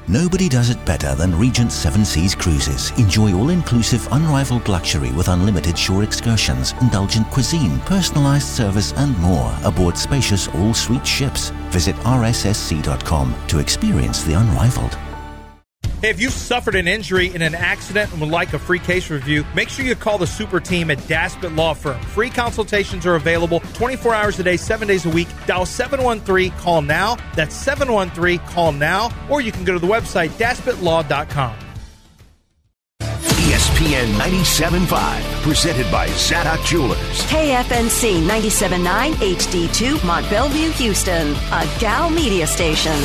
Nobody does it better than Regent Seven Seas Cruises. Enjoy all-inclusive, unrivaled luxury with unlimited shore excursions, indulgent cuisine, personalized service, and more aboard spacious all-suite ships. Visit rssc.com to experience the unrivaled. Hey, if you've suffered an injury in an accident and would like a free case review, make sure you call the super team at Daspit Law Firm. Free consultations are available 24 hours a day, 7 days a week. Dial 713-CALL-NOW. That's 713-CALL-NOW. Or you can go to the website, daspitlaw.com. ESPN 97.5, presented by Zadok Jewelers. KFNC 97.9 HD2, Mont Bellevue, Houston. A Gal Media station.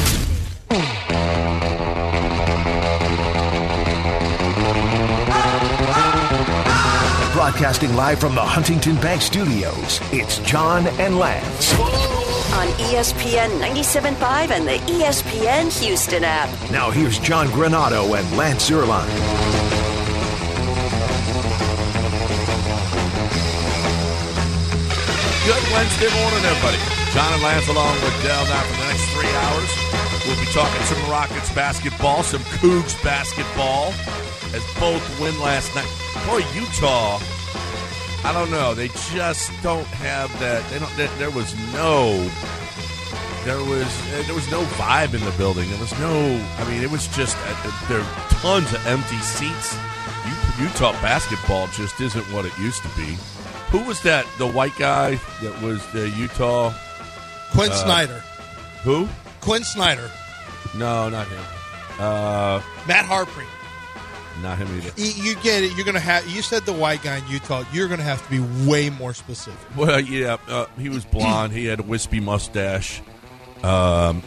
Broadcasting live from the Huntington Bank Studios, it's John and Lance. On ESPN 97.5 and the ESPN Houston app. Now here's John Granado and Lance Zierlein. Good Wednesday morning, everybody. John and Lance along with Dell now for the next 3 hours. We'll be talking some Rockets basketball, some Cougs basketball, as both win last night. Boy, Utah, I don't know. They just don't have that. There was no vibe in the building. There was no. I mean, it was just there are tons of empty seats. Utah basketball just isn't what it used to be. Who was that? The white guy that was the Utah? Quinn Snyder. Who? Quinn Snyder. No, not him. Matt Harpring. Not him either. You get it. You're gonna have. You said the white guy in Utah. You're gonna have to be way more specific. Well, yeah, he was blonde. He had a wispy mustache. Blonde,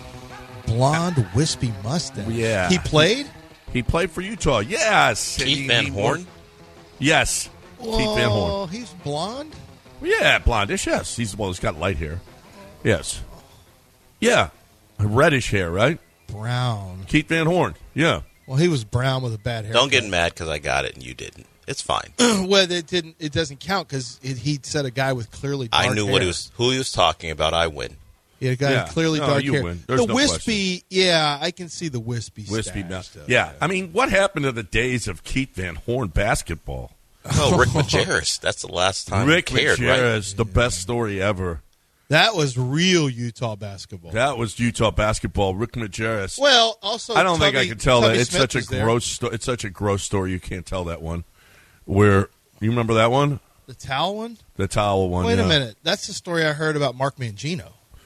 wispy mustache. Yeah. He played. He played for Utah. Yes. Keith Van Horn. Yes. Whoa, Keith Van Horn. He's blonde. Yeah, blondish. Yes. He's got light hair. Yes. Yeah. Reddish hair, right? Brown. Keith Van Horn. Yeah. Well, he was brown with a bad hair. Don't get mad because I got it and you didn't. It's fine. Well, it didn't. It doesn't count because he said a guy with clearly dark hair. I knew who he was talking about. I win. Yeah, a guy with clearly dark hair. Win. There's the wispy, yeah, I can see the wispy stash. Yeah, I mean, what happened to the days of Keith Van Horn basketball? Oh, Rick Majerus. That's the last time Rick cared, Majerus, right? the best story ever. That was real Utah basketball. That was Utah basketball. Rick Majerus. Well, also, I don't think I can tell that. It's Smith such a gross. It's such a gross story. You can't tell that one. Where you remember that one? The towel one. The towel one. Wait a minute. That's the story I heard about Mark Mangino.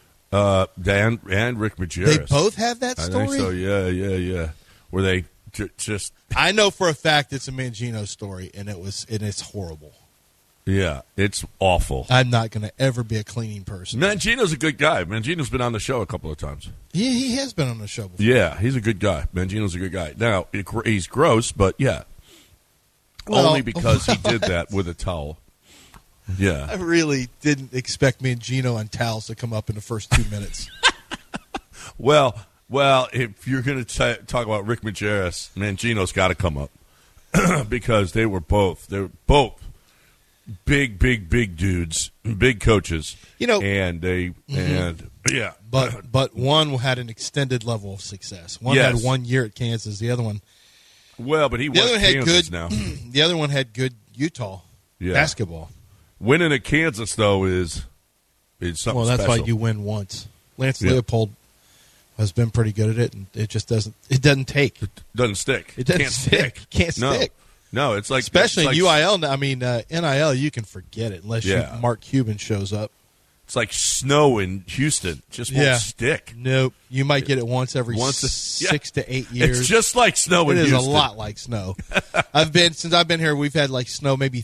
Dan and Rick Majerus. They both have that story. I think so. Yeah. Where they just. I know for a fact it's a Mangino story, and it's horrible. Yeah, it's awful. I'm not going to ever be a cleaning person. Mangino's a good guy. Mangino's been on the show a couple of times. He has been on the show before. Yeah, he's a good guy. Mangino's a good guy. Now, he's gross, but yeah. Well, only because he did that with a towel. Yeah. I really didn't expect Mangino on towels to come up in the first 2 minutes. Well, if you're going to talk about Rick Majerus, Mangino's got to come up because they're both big dudes, big coaches. And they yeah. But one had an extended level of success. One had 1 year at Kansas. The other one, but he was Kansas now. The other one had good Utah basketball. Winning at Kansas though is something. Well, that's special. why you win once. Lance Leopold has been pretty good at it, and it just doesn't. It doesn't take. It doesn't stick. It doesn't stick. Can't stick. No, it's like especially in UIL. I mean, NIL. You can forget it unless Mark Cuban shows up. It's like snow in Houston. Just won't stick. Nope. You might get it once every 6 to 8 years. It's just like snow in Houston. It is a lot like snow. Since I've been here, we've had like snow maybe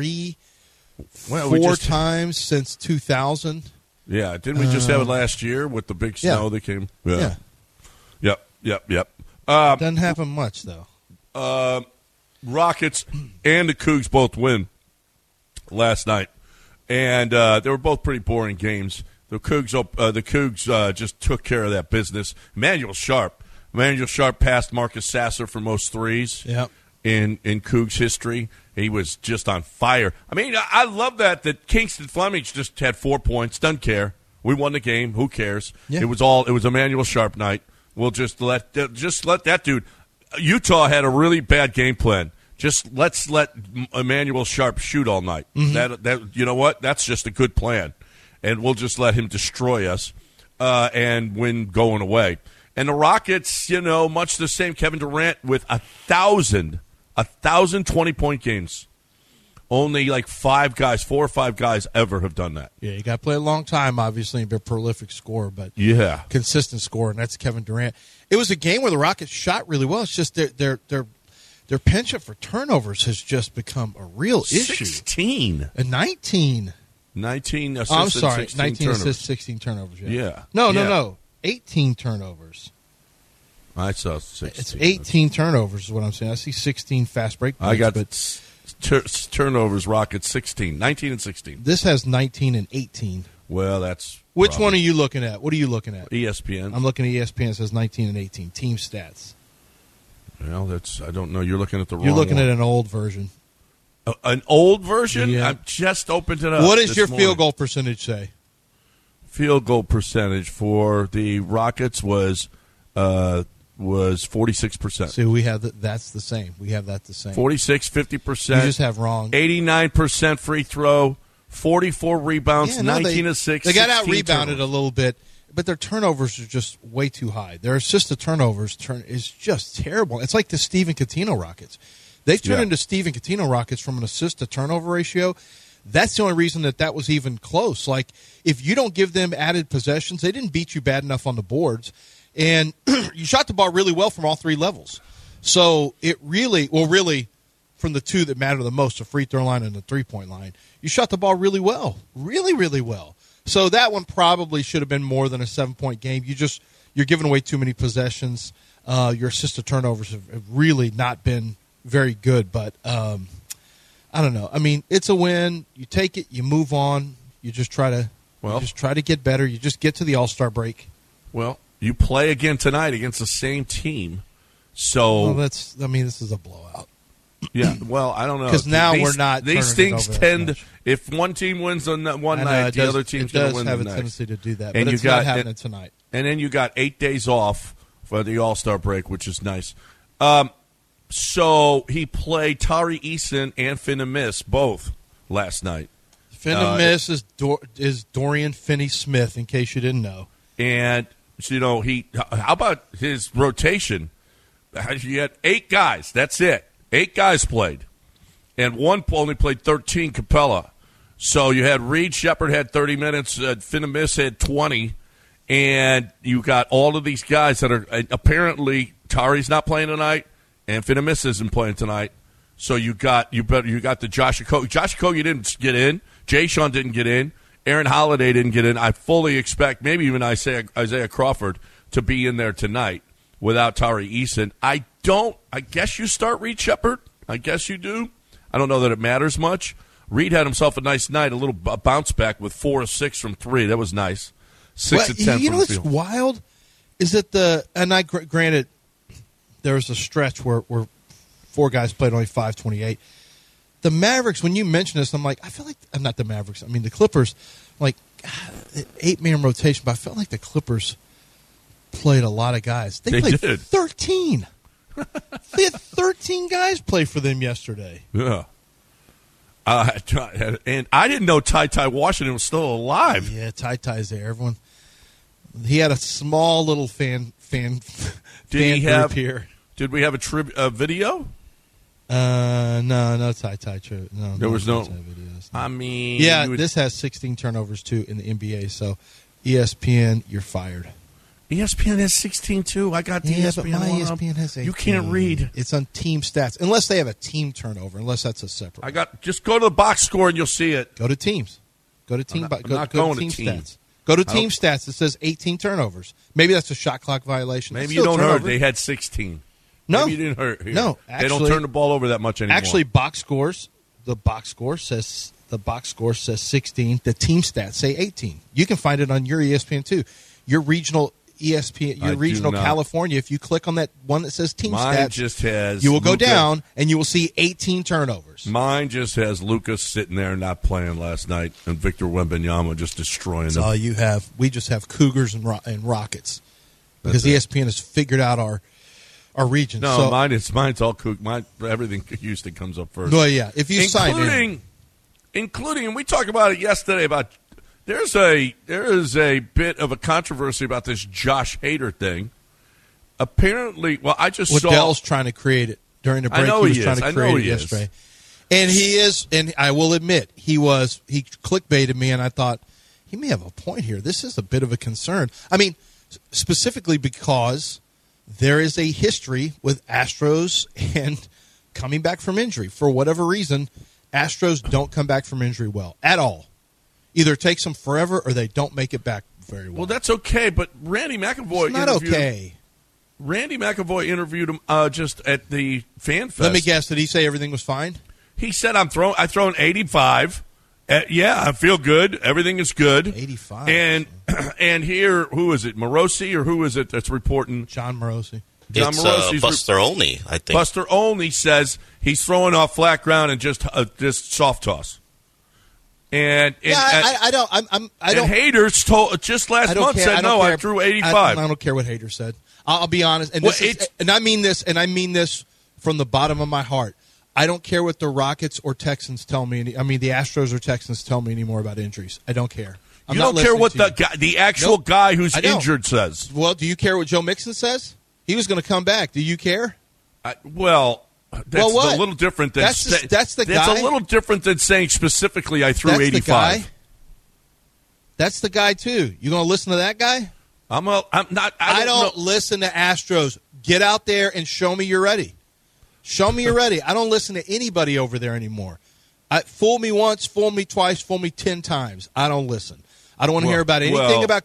4 times since 2000. Yeah, didn't we just have it last year with the big snow that came? Yeah. Yep. Doesn't happen much though. Rockets and the Cougs both win last night, and they were both pretty boring games. The Cougs just took care of that business. Emmanuel Sharp passed Marcus Sasser for most threes. Yep. In Cougs history, he was just on fire. I mean, I love that Kingston Fleming just had 4 points. Doesn't care. We won the game. Who cares? Yeah. It was Emmanuel Sharp night. we'll just let that dude. Utah had a really bad game plan. Just let's let Emmanuel Sharp shoot all night. That you know what? That's just a good plan, and we'll just let him destroy us and win going away. And the Rockets, much the same. Kevin Durant with 1,000 20-point games. Only like 4 or 5 guys ever have done that. Yeah, you got to play a long time, obviously, and be a prolific scorer, but consistent scorer, and that's Kevin Durant. It was a game where the Rockets shot really well. It's just their penchant for turnovers has just become a real issue. 16. And 19. 19 assists. I'm sorry, 16 19 turnovers. assists, 16 turnovers. Yeah. No. 18 turnovers. I saw 16. It's 18 turnovers is what I'm saying. I see 16 fast break points. I got turnovers, Rockets 16. 19 and 16. This has 19 and 18. Well, that's Which probably one are you looking at? What are you looking at? ESPN. I'm looking at ESPN. It says 19 and 18. Team stats. Well, I don't know. You're looking at the wrong You're looking one. at an old version. An old version? Yeah. I've just opened it up. What does this your morning. field goal percentage say? Field goal percentage for the Rockets was 46%. See, we have that's the same. We have that the same. 46, 50%. You just have wrong. 89% free throw, 44 rebounds, 19 assists. They got 16 out rebounded turnovers. a little bit, but their turnovers are just way too high. Their assist to turnovers is just terrible. It's like the Steven Coutinho Rockets. They've turned into Steven Coutinho Rockets from an assist to turnover ratio. That's the only reason that was even close. Like, if you don't give them added possessions, they didn't beat you bad enough on the boards. And you shot the ball really well from all 3 levels. So it really, from the 2 that matter the most, the free throw line and the three-point line, you shot the ball really well. Really, really well. So that one probably should have been more than a 7-point game. You're giving away too many possessions. Your assist to turnovers have really not been very good. But I don't know. I mean, it's a win. You take it. You move on. You just try to get better. You just get to the All-Star break. Well, you play again tonight against the same team. So this is a blowout. Yeah, well, I don't know. Because now we're not. These things tend, if one team wins on one night, the other team's going to win the next. It does have a tendency to do that, and but it's not happening tonight. And then you got 8 days off for the All-Star break, which is nice. So he played Tari Eason and Finney-Smith both last night. Finney-Smith is Dorian Finney-Smith, in case you didn't know. And, how about his rotation? You had 8 guys. That's it. 8 guys played. And one only played 13, Capella. So you had Reed Shepherd had 30 minutes. Finney-Smith had 20. And you got all of these guys that are apparently Tari's not playing tonight, and Finney-Smith isn't playing tonight. So you got the Josh Okogie. Josh Okogie didn't get in. Jay Sean didn't get in. Aaron Holiday didn't get in. I fully expect maybe even Isaiah Crawford to be in there tonight without Tari Eason. I guess you start Reed Shepherd. I guess you do. I don't know that it matters much. Reed had himself a nice night, a little bounce back with 4 of 6 from 3. That was nice. 6 of 10 you know from the what's field. wild is that granted, there was a stretch where 4 guys played only 5:28. The Mavericks, when you mention this, I'm like, I feel like not the Mavericks. I mean the Clippers, like 8-man rotation, but I felt like the Clippers played a lot of guys. They played did. 13. They had 13 guys play for them yesterday. Yeah. And I didn't know Ty Washington was still alive. Yeah, Ty's there. Everyone. He had a small little fan group here. Did we have a video? No Ty. No, There was no Ty videos. I mean, this has 16 turnovers too in the NBA. So ESPN, you're fired. ESPN has 16 too. I got the ESPN but my one up. ESPN has 18. You can't read. It's on team stats, unless they have a team turnover. Unless that's a separate. Just go to the box score and you'll see it. Go to teams. Go to team. I'm not going to team stats. Go to team stats. It says 18 turnovers. Maybe that's a shot clock violation. Maybe you don't heard. They had 16. No, maybe you didn't hear. No, actually, they don't turn the ball over that much anymore. Actually, box scores. The box score says 16. The team stats say 18. You can find it on your ESPN too. Your regional ESPN, your regional California. If you click on that one that says team stats, just has you will go down and you will see 18 turnovers. Mine just has Lucas sitting there not playing last night and Victor Wembanyama just destroying them. That's all you have. We just have Cougars and Rockets. because ESPN has figured out our region. No, so, mine's all Coug. Everything Houston comes up first. Well, yeah, if you sign in. Including, and we talked about it yesterday, about there is a bit of a controversy about this Josh Hader thing. Apparently, I just saw Waddell's trying to create it during the break. I know he was trying to create it yesterday. And he is, and I will admit, he clickbaited me, and I thought, he may have a point here. This is a bit of a concern. I mean, specifically because there is a history with Astros and coming back from injury. For whatever reason, Astros don't come back from injury well at all. Either it takes them forever or they don't make it back very well. Well, that's okay, but Randy McIlvoy it's not okay. Randy McIlvoy interviewed him just at the Fan Fest. Let me guess. Did he say everything was fine? He said, I've thrown 85. Yeah, I feel good. Everything is good. 85. And here, who is it? Morosi, or who is it that's reporting? John Morosi. It's Buster Olney, I think. Buster Olney says he's throwing off flat ground and just soft toss. I don't. Hader's told just last month said no. I threw 85. I don't care what Hader said. I'll be honest, and I mean this from the bottom of my heart. I don't care what the Rockets or Texans tell me. The Astros or Texans tell me anymore about injuries. I don't care. You don't care what the actual guy who's injured says. Well, do you care what Joe Mixon says? He was going to come back. Do you care? That's a little different than that's the guy. That's a little different than saying specifically I threw 85. That's the guy too. You going to listen to that guy? I'm not. I don't listen to Astros. Get out there and show me you're ready. Show me you're ready. I don't listen to anybody over there anymore. Fool me once, fool me twice, fool me 10 times. I don't listen. I don't want to hear about anything about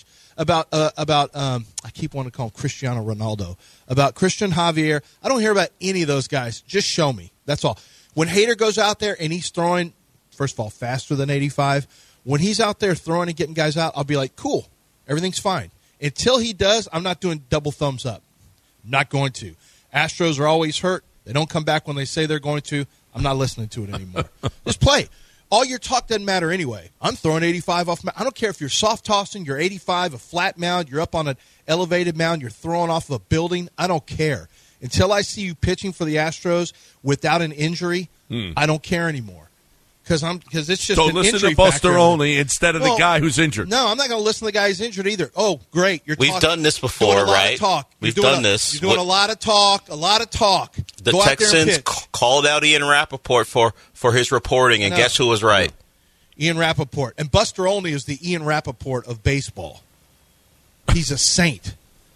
I keep wanting to call him Cristiano Ronaldo, about Christian Javier. I don't hear about any of those guys. Just show me. That's all. When Hader goes out there and he's throwing, first of all, faster than 85, when he's out there throwing and getting guys out, I'll be like, cool, everything's fine. Until he does, I'm not doing double thumbs up. I'm not going to. Astros are always hurt. They don't come back when they say they're going to. I'm not listening to it anymore. Just play. All your talk doesn't matter anyway. I'm throwing 85 off. I don't care if you're soft tossing, you're 85, a flat mound, you're up on an elevated mound, you're throwing off of a building. I don't care. Until I see you pitching for the Astros without an injury, I don't care anymore. Because it's just an injury factor. So listen to Buster Olney instead of the guy who's injured. No, I'm not going to listen to the guy who's injured either. Oh, great. We've done this before, right? We've done this. You're doing a lot of talk, The Texans called out Ian Rappaport for his reporting, and guess who was right? Ian Rappaport. And Buster Olney is the Ian Rappaport of baseball. He's a saint.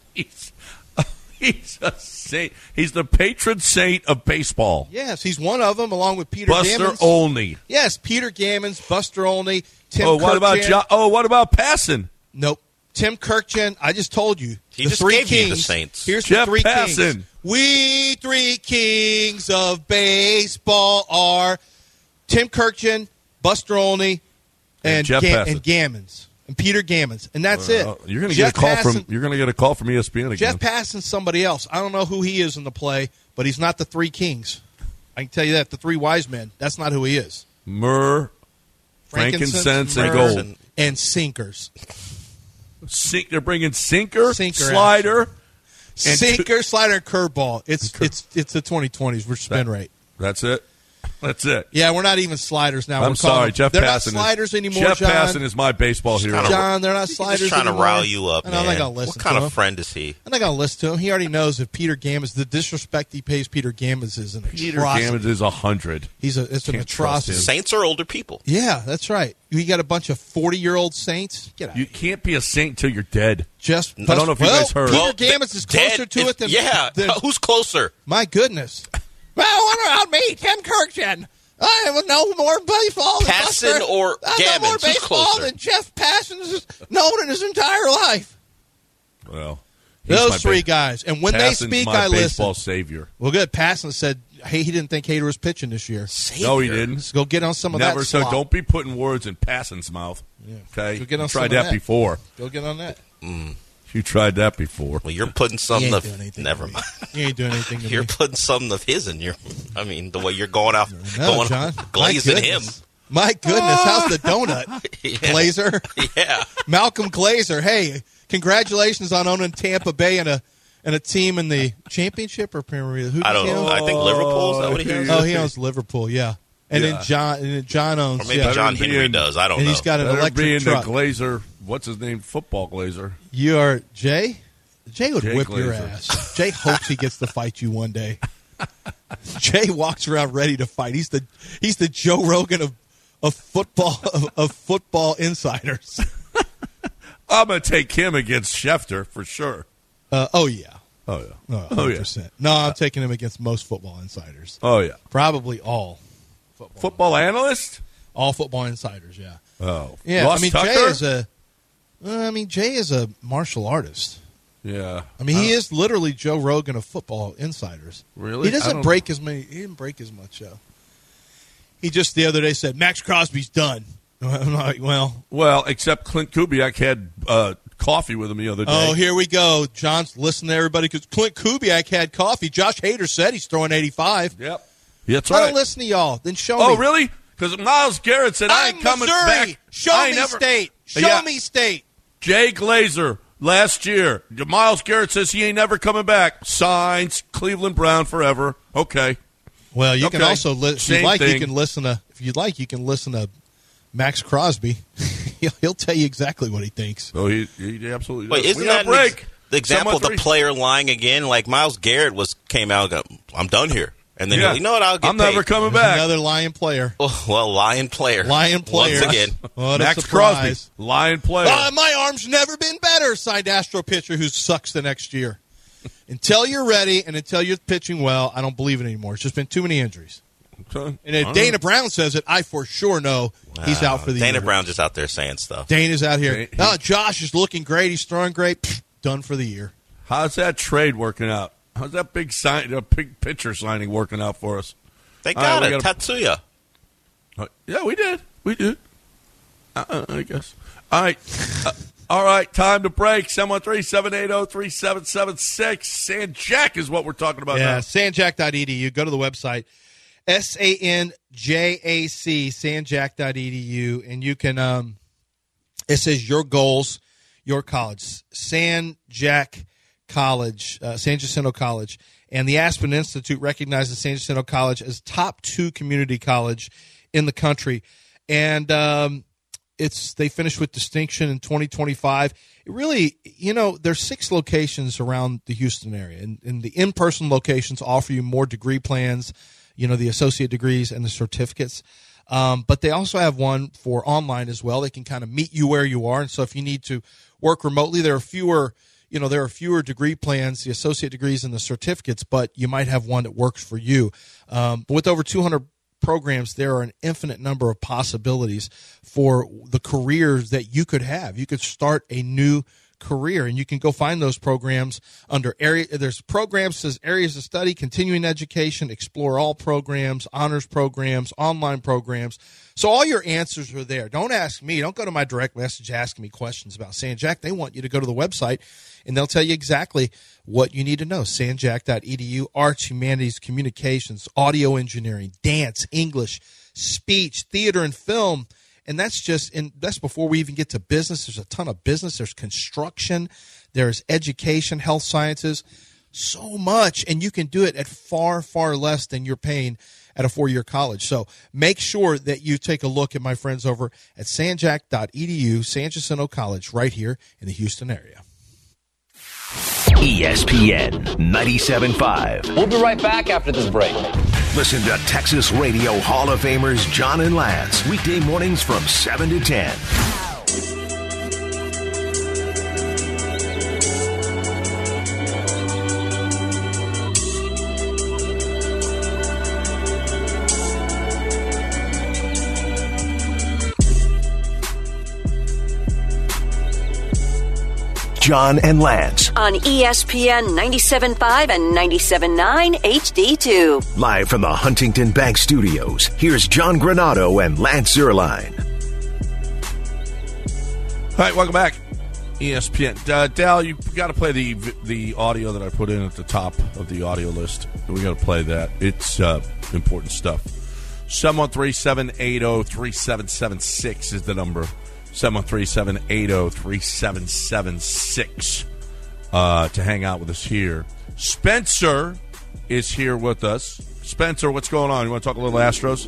He's a saint. He's the patron saint of baseball. Yes, he's one of them, along with Peter Gammons. Buster Olney. Yes, Peter Gammons, Buster Olney, Tim Kirkjian. What about Passan? Nope. Tim Kirkjian, I just told you. He just gave you the Saints. Here's Jeff the three Passan. kings. We three kings of baseball are Tim Kirkjian, Buster Olney, and Gammons. And Peter Gammons, and that's it. You're going to get a call from ESPN again. Jeff Passan's somebody else. I don't know who he is in the play, but he's not the three kings. I can tell you that. The three wise men. That's not who he is. Myrrh, frankincense, and gold, and sinkers. They're bringing sinker, slider, slider, and curveball. It's the 2020s. We're spin rate. That's it. That's it. Yeah, we're not even sliders now. I'm sorry, Jeff Passan. They're not sliders anymore, Jeff John. Passan is my baseball hero. John, they're not sliders anymore. He's trying to rile you up, man. I'm not going to listen what kind to of friend is he? I'm not going to listen to him. He already knows if Peter Gammons, the disrespect he pays Peter Gammons is an atrocity. Peter Gammons is 100. It's an atrocity. Saints are older people. Yeah, that's right. You got a bunch of 40-year-old saints. Get out. You can't be a saint until you're dead. I don't know if you guys heard. Peter Gammons is closer to it than... Yeah, who's closer? My goodness. Well, what about me, Tim Kirkjian? I have no more baseball than Passan or Gammons. No more baseball than Jeff Passan has known in his entire life. Well, those three guys, and when they speak, I listen. Baseball savior. Well, good. Passan said, "Hey, he didn't think Hader was pitching this year." Savior. No, he didn't. So go get on some of that. Never said. Don't be putting words in Passan's mouth. Yeah. Okay, go get on you tried that before. Go get on that. You tried that before. Well, you're putting something of. Never mind. You ain't doing anything. You're putting something of his in your. I mean, the way you're going out, John, glazing him. My goodness, how's the donut, Yeah. Glazer? Yeah, Malcolm Glazer. Hey, Congratulations on owning Tampa Bay and a team in the championship or Premier League. I don't know. I think Liverpool. Is that what he owns? Oh, he owns Liverpool. Yeah. And then John owns. Or maybe John Henry does. I don't know. And he's got an electric truck. The Glazer. What's his name? Football Glazer. You are Jay. Jay would whip your ass. Jay hopes he gets to fight you one day. Jay walks around ready to fight. He's the Joe Rogan of football insiders. I'm going to take him against Schefter for sure. Oh yeah. 100%. No, I'm taking him against most football insiders. Oh yeah. Probably all football analysts. All football insiders. Yeah. Oh yeah. Ross Tucker? Jay is a martial artist. Yeah. I mean, he is literally Joe Rogan of football insiders. Really? He doesn't break as many. He didn't break as much, though. He just the other day said, Max Crosby's done. I'm like, well, except Clint Kubiak had coffee with him the other day. Oh, here we go. John's listening to everybody because Clint Kubiak had coffee. Josh Hader said he's throwing 85. Yep. That's right. I don't listen to y'all. Then show me. Oh, really? Because Myles Garrett said, I ain't coming Missouri. back. Show me state. Show me state. Jay Glazer. Last year, Myles Garrett says he ain't never coming back. Signs, Cleveland Brown forever. Okay. Well, you can also, if you'd like, you can listen to Max Crosby. He'll tell you exactly what he thinks. Oh, he absolutely does. Wait, isn't that the example of the player lying again? Like Myles Garrett came out and go, I'm done here. And then you know what? I'll get I'm never coming back. Another Lion player. Oh, well, Lion player. Lion player. Once again. What Max a surprise. Crosby. Lion player. My arm's never been better, signed Astro pitcher who sucks the next year. Until you're ready and until you're pitching well, I don't believe it anymore. It's just been too many injuries. Okay. And if Dana Brown says it, I for sure know he's out for the year. Dana Brown just out there saying stuff. Dana's out here. Josh is looking great. He's throwing great. Pfft, done for the year. How's that trade working out? How's that big pitcher signing working out for us? They got it. Tatsuya. Yeah, we did. We did. I guess. All right. All right. Time to break. 713-780-3776. Sanjak is what we're talking about now. Sanjak.edu. Go to the website. SANJAC, sanjak.edu. And you can, it says your goals, your college. Sanjak College, San Jacinto College. And the Aspen Institute recognizes San Jacinto College as top 2 community college in the country. And they finished with distinction in 2025. It really, there's 6 locations around the Houston area. And the in-person locations offer you more degree plans, the associate degrees and the certificates. But they also have one for online as well. They can kind of meet you where you are. And so if you need to work remotely, there are fewer degree plans, the associate degrees and the certificates, but you might have one that works for you. But with over 200 programs, there are an infinite number of possibilities for the careers that you could have. You could start a new career, and you can go find those programs under area. There's programs says areas of study, continuing education, explore all programs, honors programs, online programs. So all your answers are there. Don't ask me. Don't go to my direct message asking me questions about Sanjak. They want you to go to the website, and they'll tell you exactly what you need to know. Sanjak.edu, arts, humanities, communications, audio engineering, dance, English, speech, theater, and film. And that's before we even get to business. There's a ton of business. There's construction. There's education, health sciences, so much. And you can do it at far, far less than you're paying at a 4-year college. So make sure that you take a look at my friends over at sanjak.edu, San Jacinto College, right here in the Houston area. ESPN 97.5. We'll be right back after this break. Listen to Texas Radio Hall of Famers John and Lance weekday mornings from 7 to 10. John and Lance. On ESPN 97.5 and 97.9 HD2. Live from the Huntington Bank Studios, here's John Granado and Lance Zierlein. All right, welcome back. ESPN. Dal, you got to play the audio that I put in at the top of the audio list. We got to play that. It's important stuff. 713-780-3776 is the number. 713-780-3776 to hang out with us here. Spencer is here with us. Spencer, what's going on? You want to talk a little Astros?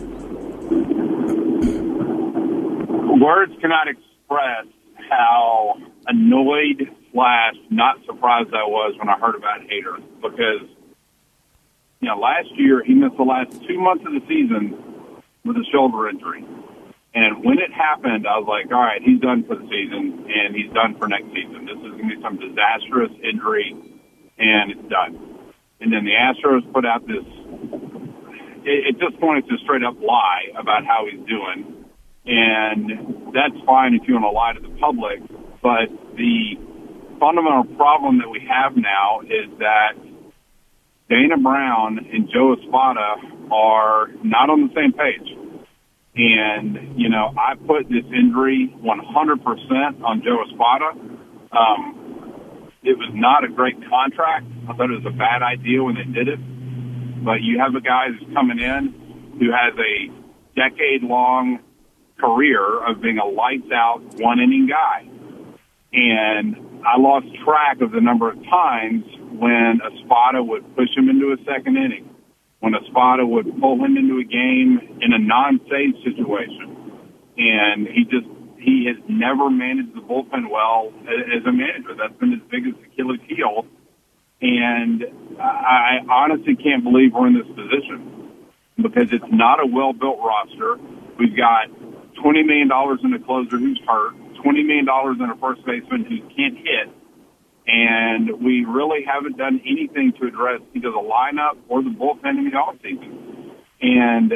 Words cannot express how annoyed / not surprised I was when I heard about Hader, because last year he missed the last 2 months of the season with a shoulder injury. And when it happened, I was like, all right, he's done for the season, and he's done for next season. This is going to be some disastrous injury, and it's done. And then the Astros put out this, at this point, it's a straight-up lie about how he's doing. And that's fine if you want to lie to the public, but the fundamental problem that we have now is that Dana Brown and Joe Espada are not on the same page. And, I put this injury 100% on Joe Espada. It was not a great contract. I thought it was a bad idea when they did it. But you have a guy who's coming in who has a decade-long career of being a lights-out, one-inning guy. And I lost track of the number of times when Espada would push him into a second inning, when Espada would pull him into a game in a non-save situation. And he has never managed the bullpen well as a manager. That's been his biggest Achilles heel. And I honestly can't believe we're in this position, because it's not a well-built roster. We've got $20 million in a closer who's hurt, $20 million in a first baseman who can't hit, and we really haven't done anything to address either the lineup or the bullpen in the offseason. And,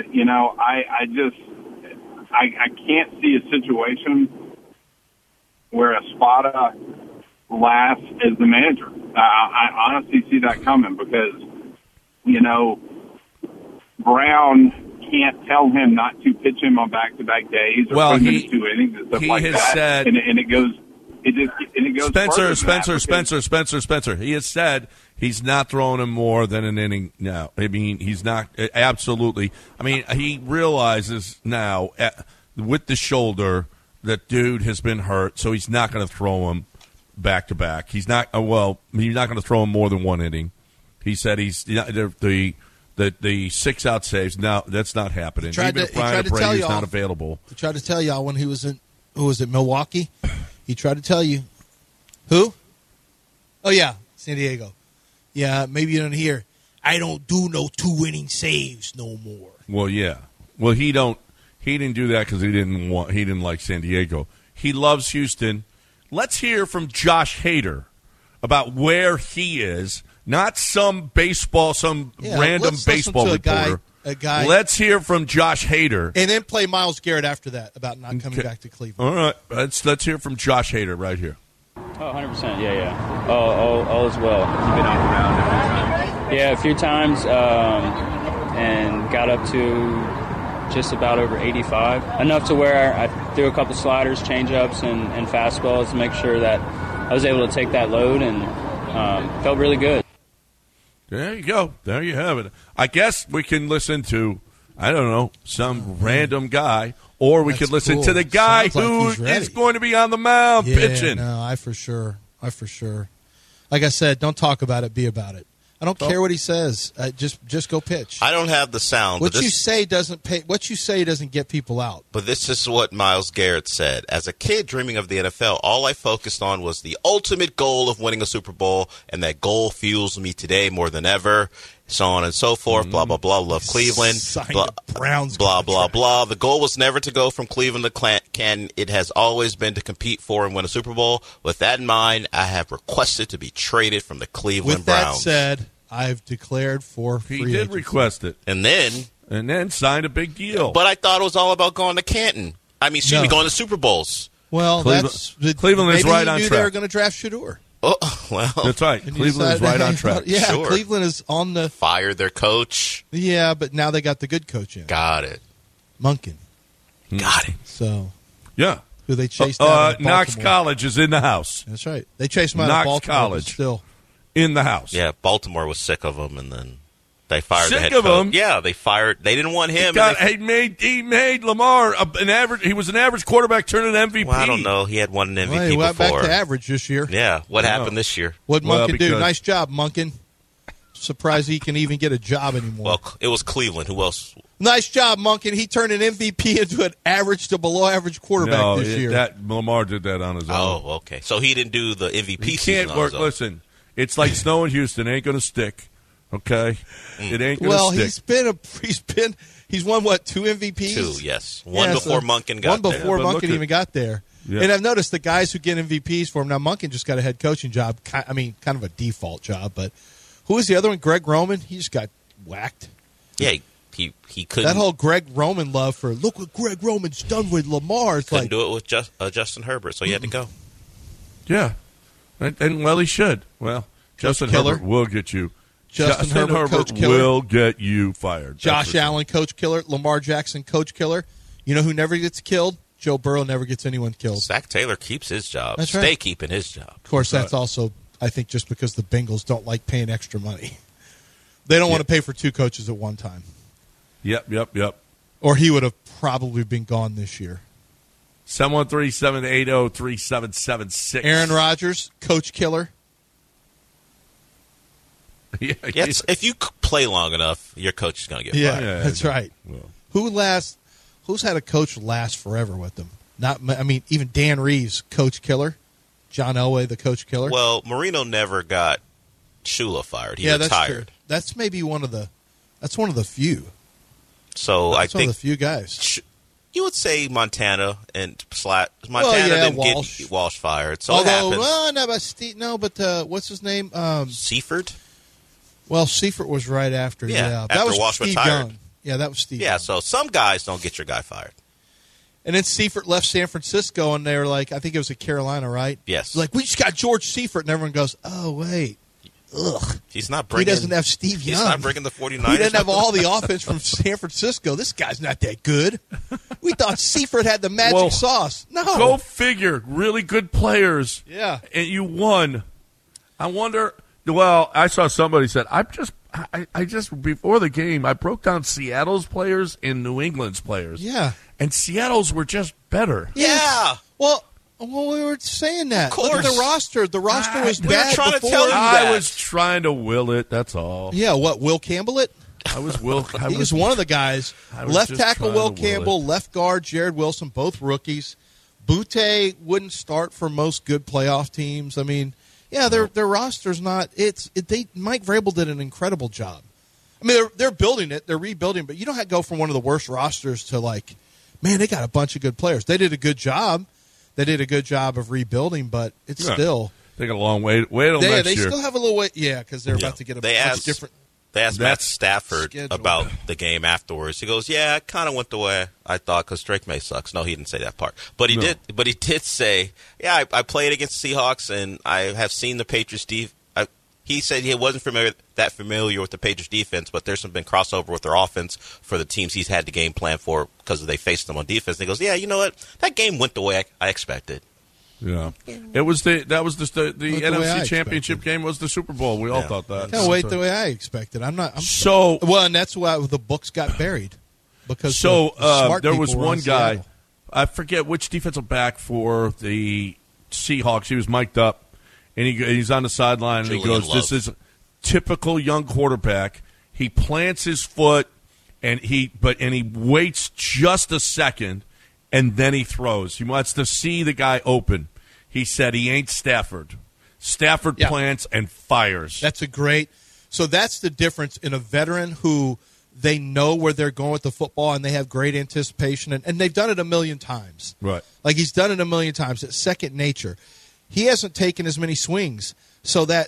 I can't see a situation where Espada lasts as the manager. I honestly see that coming, because, Brown can't tell him not to pitch him on back-to-back days or put him in 2 innings and stuff like that. Said, and it goes Spencer. He has said he's not throwing him more than an inning now. I mean, he's not absolutely. I mean, he realizes now with the shoulder that dude has been hurt, so he's not going to throw him back to back. He's not. He's not going to throw him more than 1 inning. He said he's the 6-out saves. Now that's not happening. Even if Brian Brady's not available. He tried to tell y'all when he was in. Who was it? Milwaukee. He tried to tell you. Who? Oh, yeah, San Diego. Yeah, maybe you don't hear. I don't do no 2-inning saves no more. Well, yeah. Well, he didn't do that because he didn't like San Diego. He loves Houston. Let's hear from Josh Hader about where he is, not some random baseball reporter. A guy. Let's hear from Josh Hader. And then play Myles Garrett after that about not coming back to Cleveland. All right. Let's hear from Josh Hader right here. Oh, 100%. Yeah. All is well. You've been off the mound a few times? Yeah, a few times, and got up to just about over 85. Enough to where I threw a couple sliders, changeups, and fastballs to make sure that I was able to take that load, and felt really good. There you go. There you have it. I guess we can listen to, I don't know, some random guy, or we could listen to the guy who is going to be on the mound pitching. No, I for sure. Like I said, don't talk about it, be about it. I don't care what he says. Just go pitch. I don't have the sound. What you say doesn't pay. What you say doesn't get people out. But this is what Myles Garrett said. As a kid dreaming of the NFL, all I focused on was the ultimate goal of winning a Super Bowl, and that goal fuels me today more than ever. So on and so forth. Blah blah blah. Love Cleveland. Browns. Blah blah blah. The goal was never to go from Cleveland to Canton. It has always been to compete for and win a Super Bowl. With that in mind, I have requested to be traded from the Cleveland Browns. With that said, I've declared for free agency. He did request it. And then signed a big deal. But I thought it was all about going to Canton. Going to Super Bowls. Well, Cleveland is right on track. They were going to draft Shedeur. Oh, well. That's right. Cleveland is right on track. Yeah, sure. Cleveland is on the... Fired their coach. Yeah, but now they got the good coach in. Got it. Monken. Got it. So... Yeah. Who they chased out of Knox College is in the house. That's right. They chased him out of Baltimore. College still... in the house. Yeah, Baltimore was sick of him, and then They fired the head Sick of coach. him. Yeah, they fired. They didn't want him. He made Lamar an average. He was an average quarterback turning an MVP. Well, I don't know. He had won an MVP Well, he went before. back to average this year. Yeah. What happened this year? What'd Monken do? because- Nice job, Monken. Surprised he can even get a job anymore. Well, it was Cleveland. Who else? Nice job, Monken. He turned an MVP into an average to below average quarterback this year. That Lamar did that on his own. Oh, okay. So he didn't do the MVP He season can't on work. his own. Listen, it's like snow in Houston. Ain't going to stick. Okay, it ain't going to stick. He's won what, 2 MVPs? 2, yes. One before Monken got one before there. But Monken look at- even got there. Yeah. And I've noticed the guys who get MVPs for him now. Monken just got a head coaching job. I mean, kind of a default job. But who was the other one? Greg Roman. He just got whacked. Yeah, he couldn't. That whole Greg Roman love for look what Greg Roman's done with Lamar. It's couldn't like do it with Justin Herbert, so he had to go. Yeah, and well, he should. Well, Justin Killer. Herbert will get you. Justin Herbert, Coach Killer. will get you fired. Josh Allen, Coach Killer. Lamar Jackson, Coach Killer. You know who never gets killed? Joe Burrow never gets anyone killed. Zach Taylor keeps his job. That's Stay right. keeping his job. Of course, that's also, I think, just because the Bengals don't like paying extra money. They don't want to pay for 2 coaches at one time. Yep. Or he would have probably been gone this year. 713-780-3776. Aaron Rodgers, Coach Killer. Yeah, Yes, if you play long enough, your coach is going to get Yeah, fired. Yeah, that's right. well. Who's had a coach last forever with them? Even Dan Reeves, Coach Killer. John Elway, the Coach Killer. Well, Marino never got Shula fired. He that's retired. true. That's maybe one of the few. So That's I one think of the few guys. you would say Montana and Montana didn't get Walsh fired. So it happens. What's his name? Seifert? Well, Seifert was right after. Yeah, that after was Walsh Steve retired. Young. Yeah, that was Steve. Yeah, Young. so some guys don't get your guy fired. And then Seifert left San Francisco, and they were like, I think it was at Carolina, right? Yes. Like, we just got George Seifert, and everyone goes, oh, wait. Ugh. He's not He bringing. doesn't have Steve Young. He's not bringing the 49ers. He doesn't have all the offense from San Francisco. This guy's not that good. We thought Seifert had the magic sauce. No. Go figure. Really good players. Yeah. And you won. I wonder. Well, I saw somebody said, I just before the game, I broke down Seattle's players and New England's players. Yeah. And Seattle's were just better. Yeah. Well, we were saying that. Of Look at course. the roster. The roster was we were bad trying to before. tell you that. I was trying to will it. That's all. Yeah, what, Will Campbell it? I was Will. He was one of the guys. I was Left just tackle trying Will to will Campbell, left guard Jared Wilson, both rookies. Butte wouldn't start for most good playoff teams. I mean, yeah, their roster's not. Mike Vrabel did an incredible job. I mean, they're building it, they're rebuilding, but you don't have to go from one of the worst rosters to like, man, they got a bunch of good players. They did a good job. They did a good job of rebuilding, but it's still. They got a long way. Wait till next They year. still have a little way. Yeah, because they're about to get a bunch different. They asked Matt That's Stafford schedule. about the game afterwards. He goes, "Yeah, it kind of went the way I thought because Drake May sucks." No, he didn't say that part, but he did. But he did say, "Yeah, I played against the Seahawks, and I have seen the Patriots he said he wasn't that familiar with the Patriots defense, but there's been crossover with their offense for the teams he's had the game plan for because they faced them on defense. And he goes, "Yeah, you know what? That game went the way I expected." Yeah, it was the the way I NFC Championship game was the Super Bowl. We all thought that. Can't wait the way I expected. And that's why the books got buried because the smart there people was were one on guy, Seattle. I forget which defensive back for the Seahawks. He was mic'd up, and he's on the sideline, and he Julian goes, Love. "This is a typical young quarterback." He plants his foot, and he waits just a second, and then he throws. He wants to see the guy open. He said he ain't Stafford. Stafford plants and fires. So that's the difference in a veteran who they know where they're going with the football and they have great anticipation, and they've done it a million times. Right. Like he's done it a million times. It's second nature. He hasn't taken as many swings, so that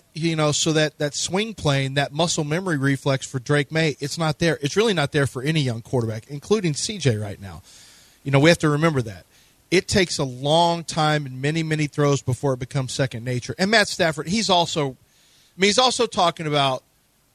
swing plane, that muscle memory reflex for Drake May, it's not there. It's really not there for any young quarterback, including CJ right now. We have to remember that. It takes a long time and many, many throws before it becomes second nature. And Matt Stafford, he's also talking about,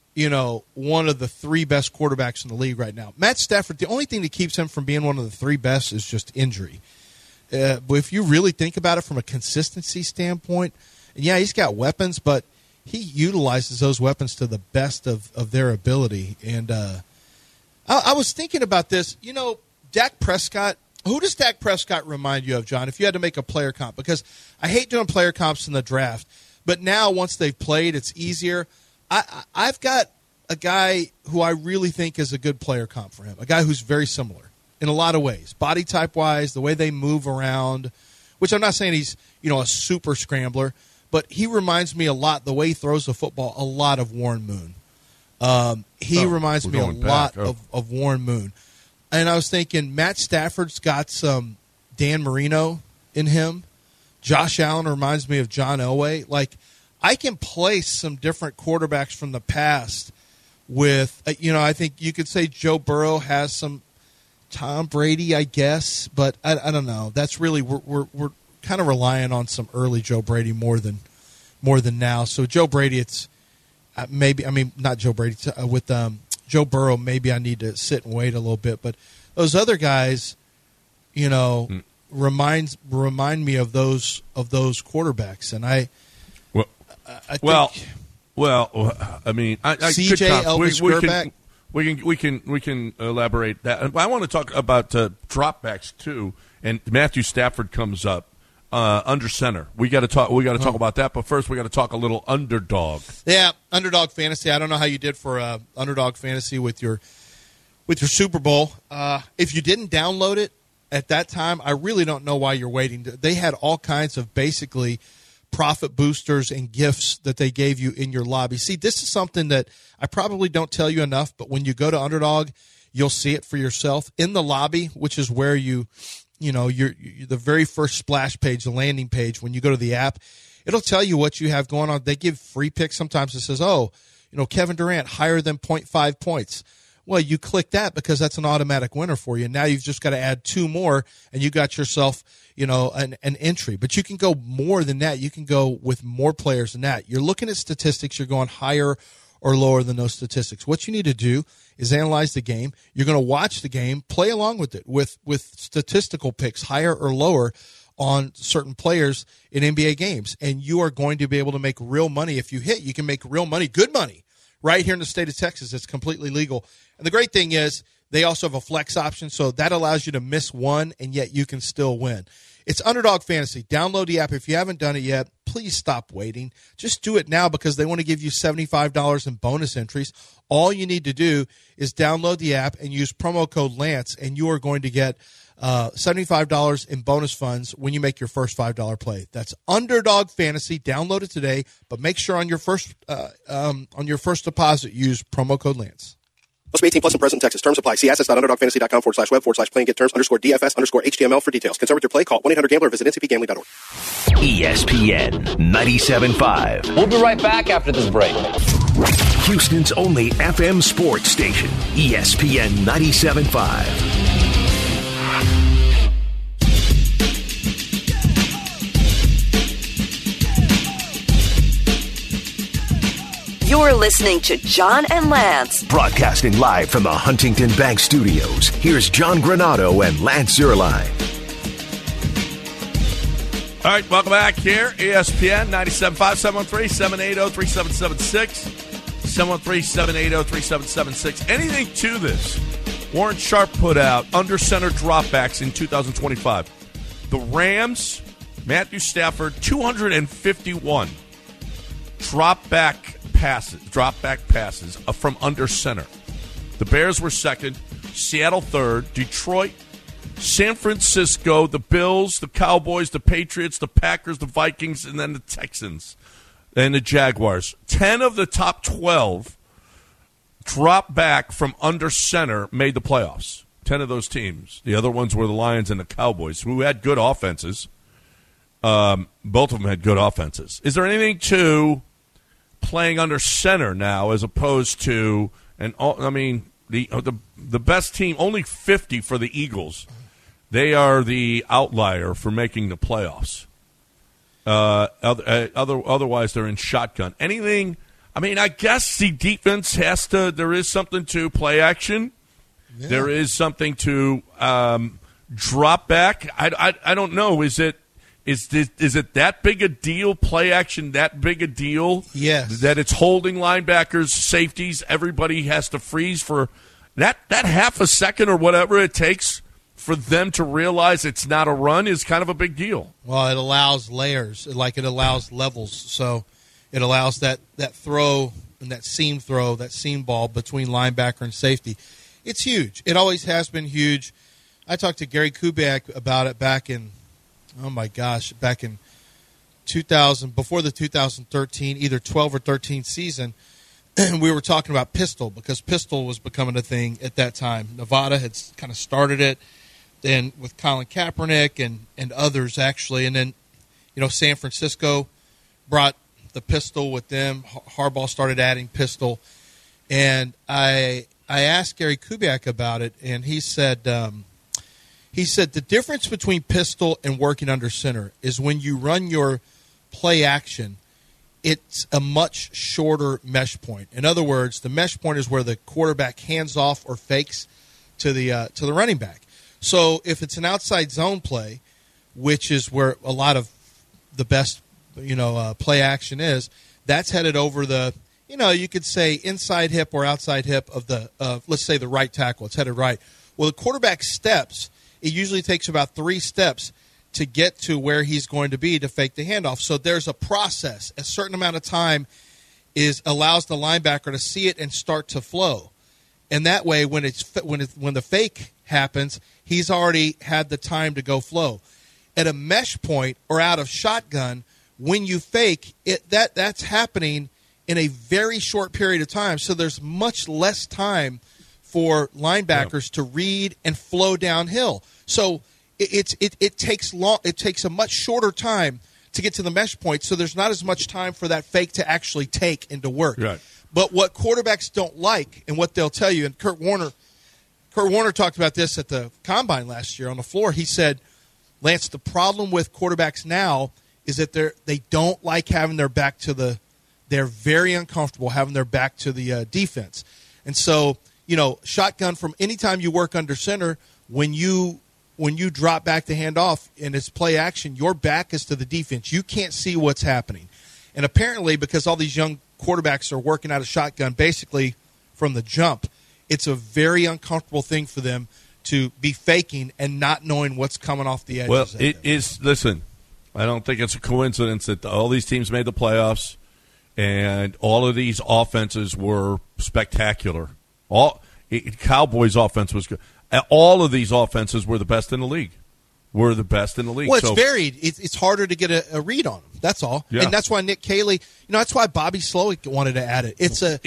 one of the 3 best quarterbacks in the league right now. Matt Stafford, the only thing that keeps him from being one of the 3 best is just injury. But if you really think about it from a consistency standpoint, and yeah, he's got weapons, but he utilizes those weapons to the best of their ability. And I was thinking about this. You know, Dak Prescott. Who does Dak Prescott remind you of, John, if you had to make a player comp? Because I hate doing player comps in the draft, but now once they've played, it's easier. I've got a guy who I really think is a good player comp for him, a guy who's very similar in a lot of ways, body type-wise, the way they move around, which I'm not saying he's, you know, a super scrambler, but he reminds me a lot, the way he throws the football, a lot of Warren Moon. He reminds me a lot of Warren Moon. And I was thinking Matt Stafford's got some Dan Marino in him. Josh Allen reminds me of John Elway. Like, I can place some different quarterbacks from the past with, you know, I think you could say Joe Burrow has some Tom Brady, I guess, but I don't know. That's really, we're kind of relying on some early Joe Brady more than now. So Joe Brady, it's maybe, I mean, not Joe Brady, with Joe Burrow, maybe I need to sit and wait a little bit. But those other guys, you know, remind me of those quarterbacks. And I think, I mean, CJ Elvis Gerback. We can elaborate that. I want to talk about dropbacks too. And Matthew Stafford comes up under center. We got to talk about that. But first, we got to talk a little underdog. Yeah, underdog fantasy. I don't know how you did for underdog fantasy with your Super Bowl. If you didn't download it at that time, I really don't know why you're waiting. They had all kinds of basically profit boosters and gifts that they gave you in your lobby. See, this is something that I probably don't tell you enough, but when you go to Underdog, you'll see it for yourself in the lobby, which is where you know, you're the very first splash page, the landing page, when you go to the app, it'll tell you what you have going on. They give free picks. Sometimes it says, oh, you know, Kevin Durant higher than 0.5 points. Well, you click that because that's an automatic winner for you. Now you've just got to add 2 more, and you got yourself, you know, an entry. But you can go more than that. You can go with more players than that. You're looking at statistics. You're going higher or lower than those statistics. What you need to do is analyze the game. You're going to watch the game, play along with it with statistical picks, higher or lower on certain players in NBA games. And you are going to be able to make real money. If you hit, you can make real money, good money, right here in the state of Texas. It's completely legal. And the great thing is they also have a flex option, so that allows you to miss one, and yet you can still win. It's Underdog Fantasy. Download the app. If you haven't done it yet, please stop waiting. Just do it now because they want to give you $75 in bonus entries. All you need to do is download the app and use promo code Lance, and you are going to get $75 in bonus funds when you make your first $5 play. That's Underdog Fantasy. Download it today, but make sure on your first deposit, use promo code Lance. Must be 18 plus in present Texas. Terms apply. See assets.underdogfantasy.com/web/play and get terms _DFS_HTML for details. Concerned with your play? Call 1-800-GAMBLER or visit ncpgambling.org. ESPN 97.5. We'll be right back after this break. Houston's only FM sports station. ESPN 97.5. You're listening to John and Lance. Broadcasting live from the Huntington Bank Studios. Here's John Granado and Lance Zierlein. All right, welcome back here. ESPN 97.5, 713-780-3776. 713-780-3776. Anything to this? Warren Sharp put out under center dropbacks in 2025. The Rams, Matthew Stafford, 251 drop back passes from under center. The Bears were second, Seattle third, Detroit, San Francisco, the Bills, the Cowboys, the Patriots, the Packers, the Vikings, and then the Texans and the Jaguars. 10 of the top 12 drop back from under center made the playoffs. 10 of those teams. The other ones were the Lions and the Cowboys, who had good offenses. Both of them had good offenses. Is there anything to playing under center now as opposed to, and I mean, the best team, only 50 for the Eagles. They are the outlier for making the playoffs. Otherwise, they're in shotgun. Anything, I mean, I guess the defense has to, there is something to play action. Yeah. There is something to drop back. I don't know. Is it Is it that big a deal, play action, that big a deal? Yes. That it's holding linebackers, safeties, everybody has to freeze for that half a second or whatever it takes for them to realize it's not a run is kind of a big deal. Well, it allows layers, like it allows levels. So it allows that throw and that seam throw, that seam ball between linebacker and safety. It's huge. It always has been huge. I talked to Gary Kubiak about it back in 2000, before the 2013, either 12 or 13 season. We were talking about pistol because pistol was becoming a thing at that time. Nevada had kind of started it, then with Colin Kaepernick and others actually, and then San Francisco brought the pistol with them. Harbaugh started adding pistol, and I asked Gary Kubiak about it, and he said the difference between pistol and working under center is when you run your play action, it's a much shorter mesh point. In other words, the mesh point is where the quarterback hands off or fakes to the running back. So if it's an outside zone play, which is where a lot of the best play action is, that's headed over the you could say inside hip or outside hip of the let's say the right tackle. It's headed right. Well, the quarterback steps. It usually takes about 3 steps to get to where he's going to be to fake the handoff. So there's a process. A certain amount of time allows the linebacker to see it and start to flow. And that way, when the fake happens, he's already had the time to go flow. At a mesh point or out of shotgun, when you fake it, that's happening in a very short period of time. So there's much less time for linebackers to read and flow downhill. So it takes a much shorter time to get to the mesh point, so there's not as much time for that fake to actually take and to work. Right. But what quarterbacks don't like, and what they'll tell you, and Kurt Warner talked about this at the Combine last year on the floor. He said, Lance, the problem with quarterbacks now is that they don't like having their back to they're very uncomfortable having their back to the defense. And so, shotgun from anytime you work under center, when you drop back to hand off and it's play action, your back is to the defense. You can't see what's happening. And apparently, because all these young quarterbacks are working out of shotgun basically from the jump, it's a very uncomfortable thing for them to be faking and not knowing what's coming off the edges. Well, it is. Listen, I don't think it's a coincidence that all these teams made the playoffs and all of these offenses were spectacular. Cowboys' offense was good. All of these offenses were the best in the league. Well, it's varied. It's harder to get a read on them. That's all. Yeah. And that's why Nick Caley. That's why Bobby Slowick wanted to add it. It's a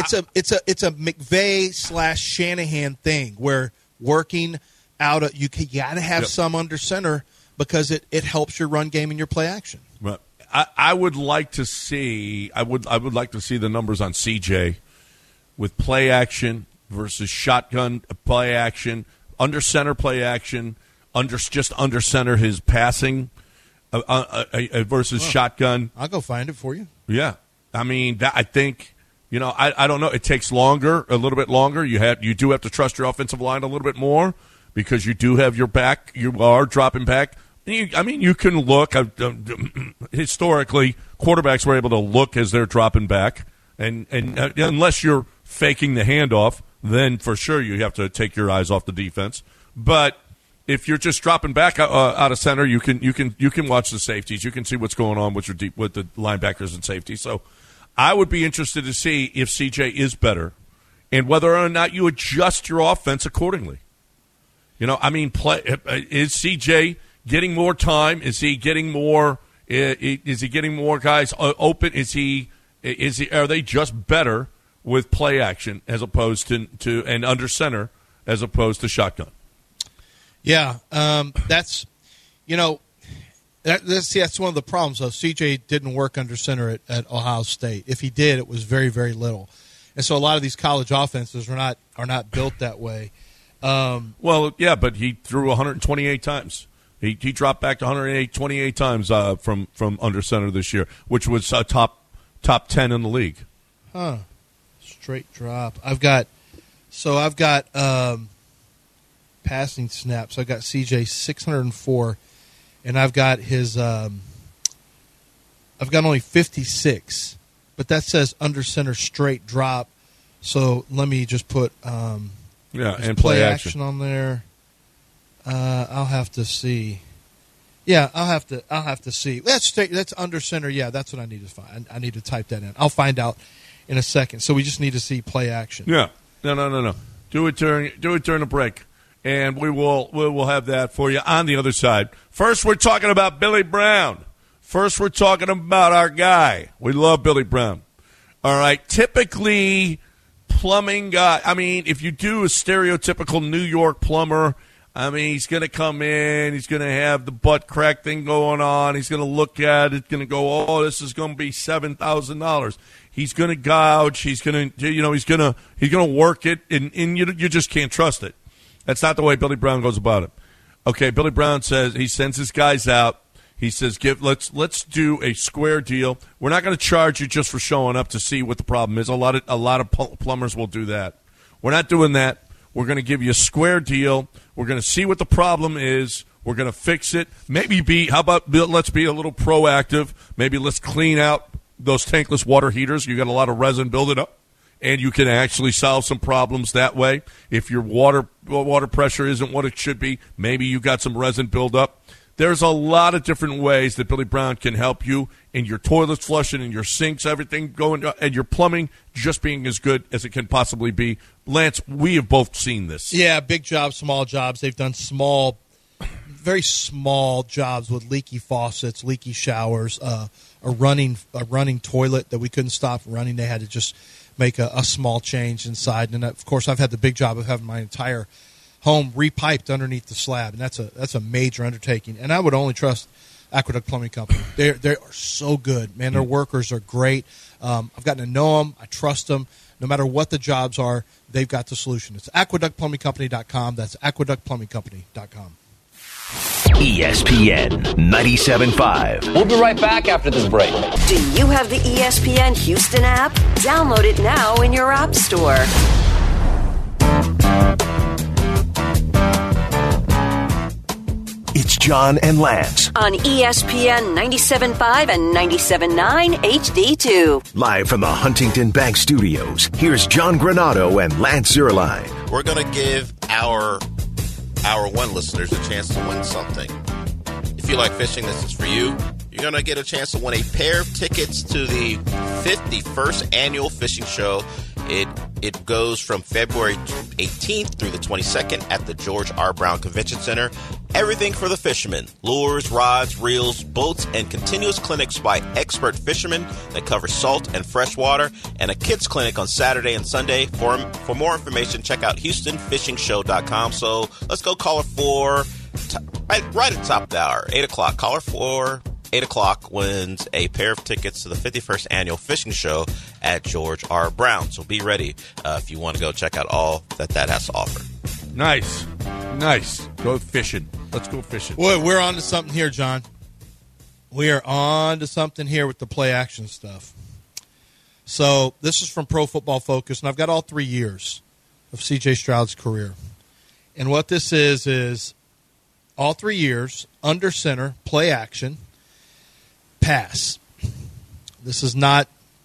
McVay / Shanahan thing where working out. You got to have some under center because it helps your run game and your play action. Right. I would like to see. I would like to see the numbers on CJ with play action versus shotgun play action, under center play action, under center his passing versus shotgun. I'll go find it for you. Yeah, I mean I think I don't know. It takes longer, a little bit longer. You do have to trust your offensive line a little bit more because you do have your back. You are dropping back. You can look. Historically, quarterbacks were able to look as they're dropping back, and unless you're faking the handoff, then for sure you have to take your eyes off the defense. But if you're just dropping back out of center, you can watch the safeties. You can see what's going on with the linebackers and safeties. So I would be interested to see if CJ is better and whether or not you adjust your offense accordingly. Is CJ getting more time? Is he getting more? Is he getting more guys open? Are they just better with play action as opposed to and under center as opposed to shotgun? Yeah, that's one of the problems. Though CJ didn't work under center at Ohio State. If he did, it was very, very little. And so a lot of these college offenses are not built that way. Well, yeah, but he threw 128 times. He dropped back to 128 times from under center this year, which was top 10 in the league. Huh. Straight drop. I've got passing snaps. I got CJ 604 and I've got his. I've got only 56, but that says under center straight drop. So let me just put and play action on there. I'll have to see. Yeah, I'll have to see. That's under center. Yeah, that's what I need to find. I need to type that in. I'll find out in a second. So we just need to see play action. Yeah. No. Do it during the break, and we'll have that for you on the other side. First, we're talking about Billy Brown. First, we're talking about our guy. We love Billy Brown. All right. Typically, plumbing guy. I mean, if you do a stereotypical New York plumber. I mean, he's going to come in. He's going to have the butt crack thing going on. He's going to look at it, going to go, oh, this is going to be $7,000. He's going to gouge. He's going to, he's going to work it, and you just can't trust it. That's not the way Billy Brown goes about it. Okay, Billy Brown says he sends his guys out. He says, let's do a square deal. We're not going to charge you just for showing up to see what the problem is. A lot of plumbers will do that. We're not doing that. We're going to give you a square deal. We're going to see what the problem is. We're going to fix it. Maybe let's be a little proactive. Maybe let's clean out those tankless water heaters. You got a lot of resin building up, and you can actually solve some problems that way. If your water pressure isn't what it should be, maybe you got some resin buildup. There's a lot of different ways that Billy Brown can help you in your toilets flushing, in your sinks, everything going, and your plumbing just being as good as it can possibly be. Lance, we have both seen this. Yeah, big jobs, small jobs. They've done very small jobs with leaky faucets, leaky showers, a running toilet that we couldn't stop running. They had to just make a small change inside. And, of course, I've had the big job of having my entire home repiped underneath the slab, and that's a major undertaking. And I would only trust Aqueduct Plumbing Company. They are so good, man. Their workers are great. I've gotten to know them. I trust them. No matter what the jobs are, they've got the solution. It's aqueductplumbingcompany.com. That's aqueductplumbingcompany.com. ESPN 97.5. We'll be right back after this break. Do you have the ESPN Houston app? Download it now in your app store. It's John and Lance on ESPN 97.5 and 97.9 HD2. Live from the Huntington Bank Studios, here's John Granado and Lance Zierlein. We're going to give our one listeners a chance to win something. If you like fishing, this is for you. You're going to get a chance to win a pair of tickets to the 51st Annual Fishing Show. It goes from February 18th through the 22nd at the George R. Brown Convention Center. Everything for the fishermen. Lures, rods, reels, boats, and continuous clinics by expert fishermen that cover salt and freshwater, and a kids clinic on Saturday and Sunday. For more information, check out HoustonFishingShow.com. So let's go caller 4, right at the top of the hour, 8 o'clock. Caller 4. 8 o'clock wins a pair of tickets to the 51st Annual Fishing Show at George R. Brown. So be ready if you want to go check out all that has to offer. Nice. Go fishing. Let's go fishing. Boy, we're on to something here, John. We are on to something here with the play action stuff. So this is from Pro Football Focus, and I've got all 3 years of C.J. Stroud's career. And what this is all 3 years, under center, play action, pass. This is not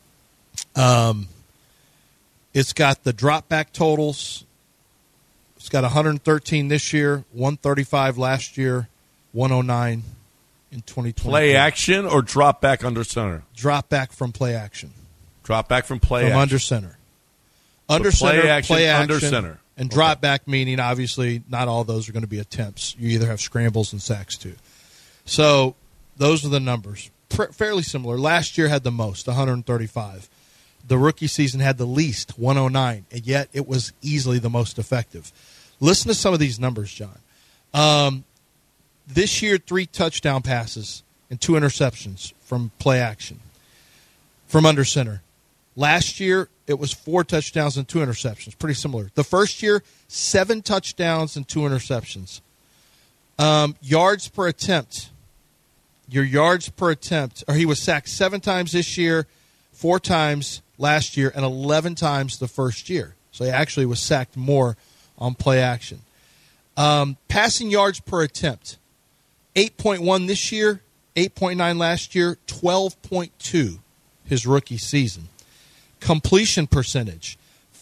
it's got the drop back totals. It's got 113 this year, 135 last year, 109 in 2020. Play action or drop back under center? Drop back from play action. Drop back from play action. Under center. Under center, play action, under center. And drop back meaning obviously not all those are going to be attempts. You either have scrambles and sacks too. So those are the numbers. Fairly similar. Last year had the most, 135. The rookie season had the least, 109, and yet it was easily the most effective. Listen to some of these numbers, John. This year, 3 touchdown passes and 2 interceptions from play action, from under center. Last year, it was 4 touchdowns and 2 interceptions. Pretty similar. The first year, 7 touchdowns and 2 interceptions. Yards per attempt. Your yards per attempt, or he was sacked 7 times this year, 4 times last year, and 11 times the first year. So he actually was sacked more on play action. Passing yards per attempt. 8.1 this year, 8.9 last year, 12.2 his rookie season. Completion percentage,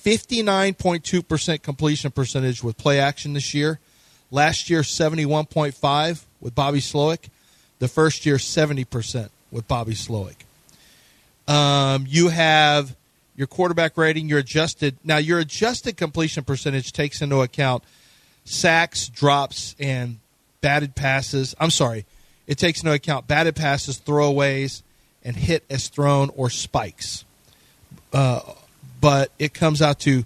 59.2% completion percentage with play action this year. Last year, 71.5 with Bobby Slowik. The first year, 70% with Bobby Slowik. You have your quarterback rating, your adjusted completion percentage takes into account sacks, drops, and batted passes. I'm sorry. It takes into account batted passes, throwaways, and hit as thrown or spikes. But it comes out to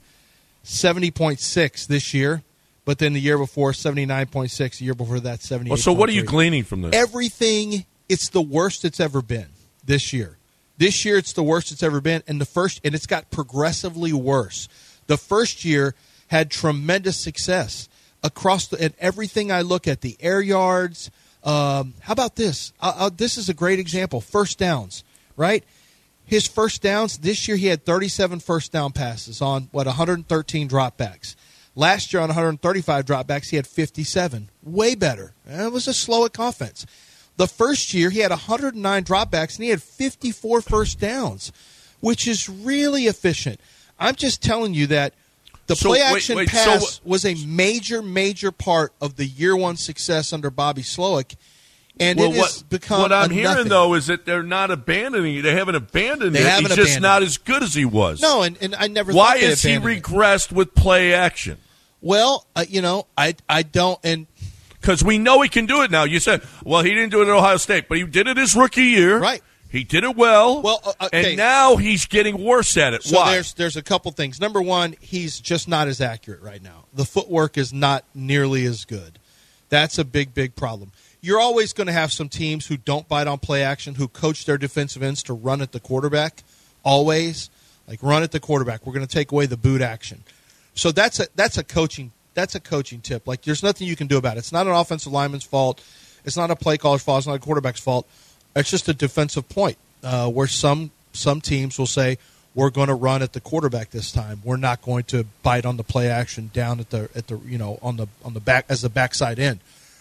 70.6 this year, but then the year before, 79.6. The year before that, 78.3. Well, so what are you gleaning from this? Everything, it's the worst it's ever been this year. This year, it's the worst it's ever been, and it's got progressively worse. The first year had tremendous success across and everything I look at, the air yards. How about this? This is a great example. First downs, right? His first downs, this year he had 37 first down passes on, 113 dropbacks. Last year on 135 dropbacks, he had 57. Way better. It was a Slowik offense. The first year, he had 109 dropbacks, and he had 54 first downs, which is really efficient. I'm just telling you that the play-action pass was a major, major part of the year-one success under Bobby Slowik, and it has become what I'm hearing, nothing. though, is that they're not abandoning it. They haven't abandoned it. He's just not as good as he was. No, and I never Why thought they has he abandoned regressed with play-action? Well, I don't, and because we know he can do it now. You said, well, he didn't do it at Ohio State, but he did it his rookie year. Right. He did it well. Well, okay. And now he's getting worse at it. So Why? There's a couple things. Number one, he's just not as accurate right now. The footwork is not nearly as good. That's a big, big problem. You're always going to have some teams who don't bite on play action, who coach their defensive ends to run at the quarterback. Always, like run at the quarterback. We're going to take away the boot action. So that's a coaching tip. Like there's nothing you can do about it. It's not an offensive lineman's fault. It's not a play caller's fault. It's not a quarterback's fault. It's just a defensive point where some teams will say we're going to run at the quarterback this time. We're not going to bite on the play action down at the on the back as the backside end.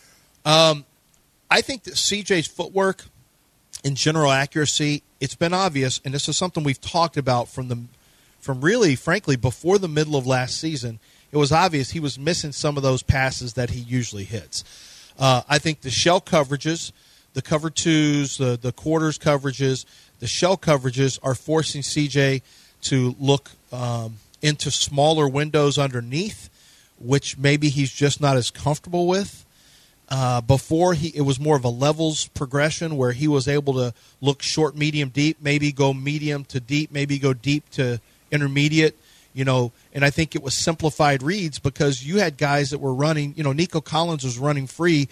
I think that CJ's footwork and general accuracy, it's been obvious, and this is something we've talked about from really, frankly, before the middle of last season. It was obvious he was missing some of those passes that he usually hits. I think the shell coverages, the cover twos, the quarters coverages, the shell coverages are forcing CJ to look into smaller windows underneath, which maybe he's just not as comfortable with. Before, it was more of a levels progression where he was able to look short, medium, deep, maybe go medium to deep, maybe go deep to intermediate. And I think it was simplified reads because you had guys that were running. Nico Collins was running free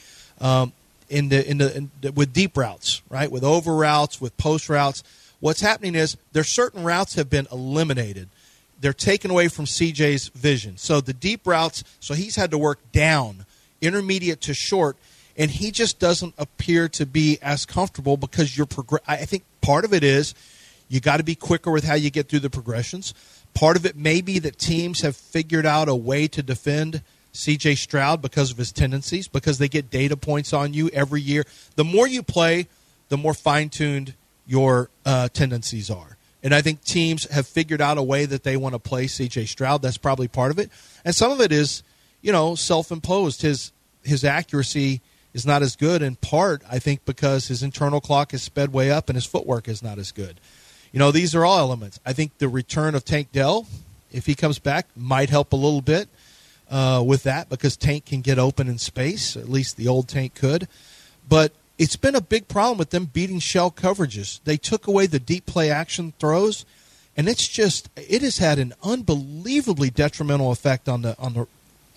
with deep routes, right? With over routes, with post routes. What's happening is there's certain routes have been eliminated. They're taken away from CJ's vision. So the deep routes, so he's had to work down, intermediate to short, and he just doesn't appear to be as comfortable because I think part of it is you got to be quicker with how you get through the progressions. Part of it may be that teams have figured out a way to defend C.J. Stroud because of his tendencies, because they get data points on you every year. The more you play, the more fine-tuned your tendencies are. And I think teams have figured out a way that they want to play C.J. Stroud. That's probably part of it. And some of it is, self-imposed. His accuracy is not as good, in part, I think, because his internal clock is sped way up and his footwork is not as good. These are all elements. I think the return of Tank Dell, if he comes back, might help a little bit with that because Tank can get open in space. At least the old Tank could. But it's been a big problem with them beating shell coverages. They took away the deep play action throws, and it has had an unbelievably detrimental effect on the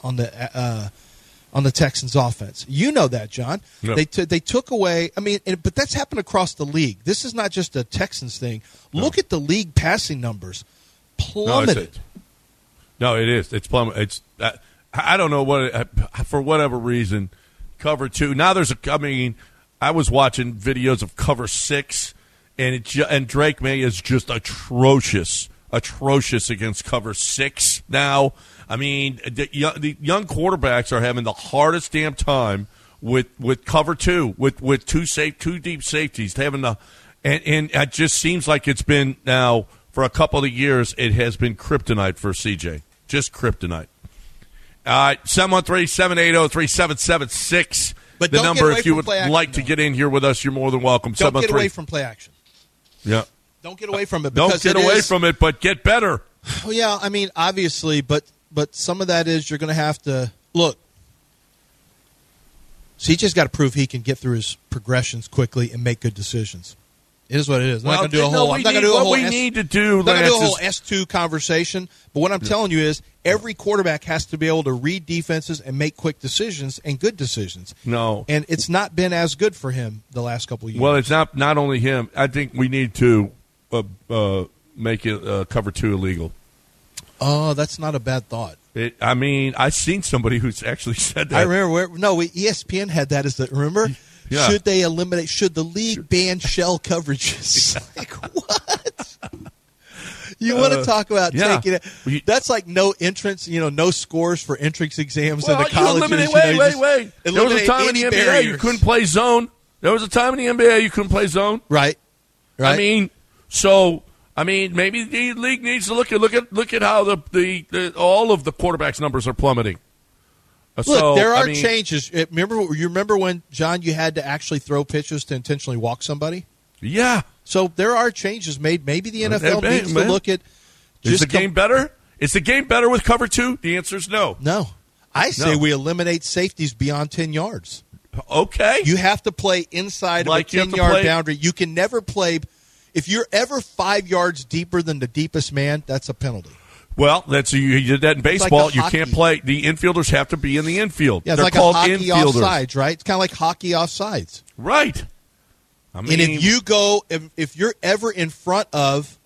Texans' offense. You know that, John. Yep. They took away. But that's happened across the league. This is not just a Texans thing. No. Look at the league passing numbers, plummeted. No, it is. It's plummeted. It's I don't know what for whatever reason. Cover 2. Now I was watching videos of cover 6, and Drake May is just atrocious against cover 6 now. The young quarterbacks are having the hardest damn time with cover two, with two deep safeties, having the and it just seems like it's been now for a couple of years. It has been kryptonite for CJ, just kryptonite. 713-780-3776. But the don't number, get if you away would from play action, like to get in here with us, you're more than welcome. Don't get away from play action. Yeah. Don't get away from it. Don't get away from it, but get better. Well, yeah, I mean, obviously, but some of that is you're going to have to look. CJ's got to prove he can get through his progressions quickly and make good decisions. It is what it is. I'm not going to do a whole. I'm not going to do a whole. What we need to do, I'm not going to do a whole S2 conversation. But what I'm telling you is, every quarterback has to be able to read defenses and make quick decisions and good decisions. No, and it's not been as good for him the last couple of years. Well, it's not only him. I think we need to make it cover two illegal. Oh, that's not a bad thought. I mean, I've seen somebody who's actually said that. I remember. ESPN had that as the remember. Yeah. Should the league ban shell coverages? Like, what? You want to talk about taking it? That's like no entrance, no scores for entrance exams in the colleges. Wait. There was a time in the NBA you couldn't play zone. Right. I mean, maybe the league needs to look at how the all of the quarterbacks' numbers are plummeting. Look, there are changes. Remember when, John, you had to actually throw pitches to intentionally walk somebody? Yeah. So there are changes made. Maybe the NFL needs to look at. Is the game better? Is the game better with cover two? The answer is no. No. I say we eliminate safeties beyond 10 yards. Okay. You have to play inside of a 10-yard boundary. You can never play. If you're ever 5 yards deeper than the deepest man, that's a penalty. Well, you did that in baseball. Like you can't play. The infielders have to be in the infield. Yeah, it's They're like called a hockey infielders. Offsides, right? It's kind of like hockey offsides. Right. And if you go, if you're ever in front of,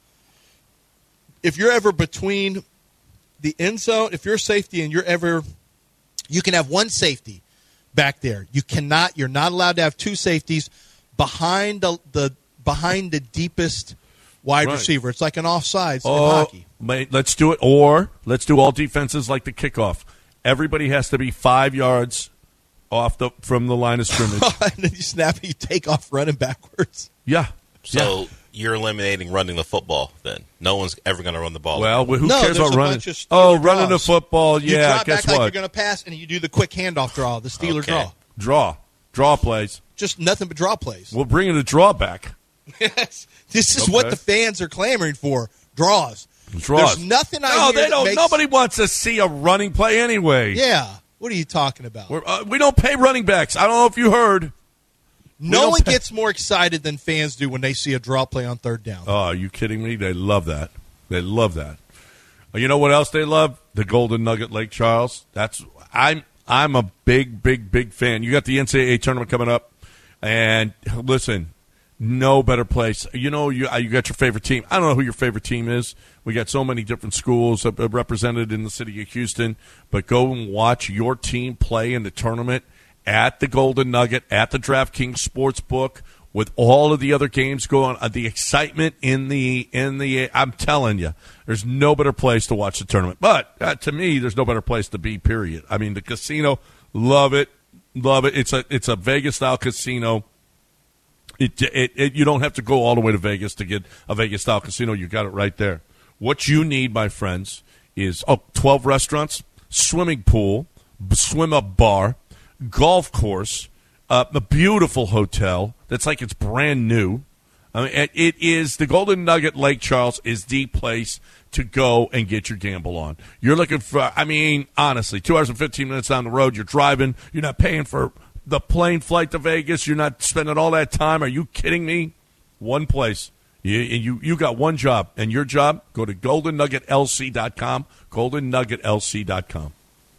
if you're ever between the end zone, if you're safety and you can have one safety back there. You're not allowed to have two safeties behind the deepest wide receiver. It's like an offsides in hockey. Let's do it. Or let's do all defenses like the kickoff. Everybody has to be 5 yards from the line of scrimmage. And then you snap and you take off running backwards. Yeah. So you're eliminating running the football then. No one's ever going to run the ball. Well, who cares about running? Running the football, yeah. You drop guess back what? like you're going to pass, and you do the quick handoff draw, the Steeler draw. Draw plays. Just nothing but draw plays. We'll bring the draw back. Yes. This is what the fans are clamoring for. Draws. There's nothing Nobody wants to see a running play anyway. Yeah. What are you talking about? We don't pay running backs. I don't know if you heard. No one gets more excited than fans do when they see a draw play on third down. Oh, are you kidding me? They love that. They love that. You know what else they love? The Golden Nugget Lake Charles. I'm a big fan. You got the NCAA tournament coming up, and listen, no better place. You got your favorite team. I don't know who your favorite team is. We got so many different schools represented in the city of Houston, but go and watch your team play in the tournament at the Golden Nugget, at the DraftKings Sportsbook, with all of the other games going on. The excitement in the I'm telling you, there's no better place to watch the tournament. But to me, there's no better place to be, period. I mean, the casino, love it. It's a Vegas-style casino. You don't have to go all the way to Vegas to get a Vegas-style casino. You got it right there. What you need, my friends, is 12 restaurants, swimming pool, swim-up bar, golf course, a beautiful hotel that's like it's brand new. I mean, it is the Golden Nugget Lake Charles is the place to go and get your gamble on. You're looking for, honestly, 2 hours and 15 minutes down the road, you're driving, you're not paying for the plane flight to Vegas, you're not spending all that time. Are you kidding me? One place. You got one job, and your job, go to GoldenNuggetLC.com, GoldenNuggetLC.com.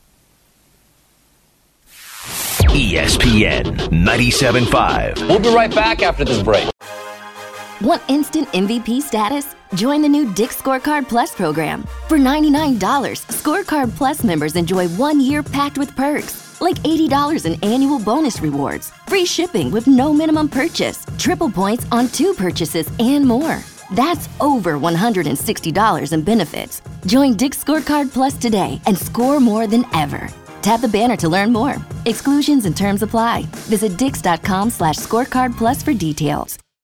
ESPN 97.5. We'll be right back after this break. Want instant MVP status? Join the new Dick's Scorecard Plus program. For $99, Scorecard Plus members enjoy 1 year packed with perks, like $80 in annual bonus rewards, free shipping with no minimum purchase, triple points on 2 purchases, and more. That's over $160 in benefits. Join Dick's Scorecard Plus today and score more than ever. Tap the banner to learn more. Exclusions and terms apply. Visit Dix.com/scorecard plus for details.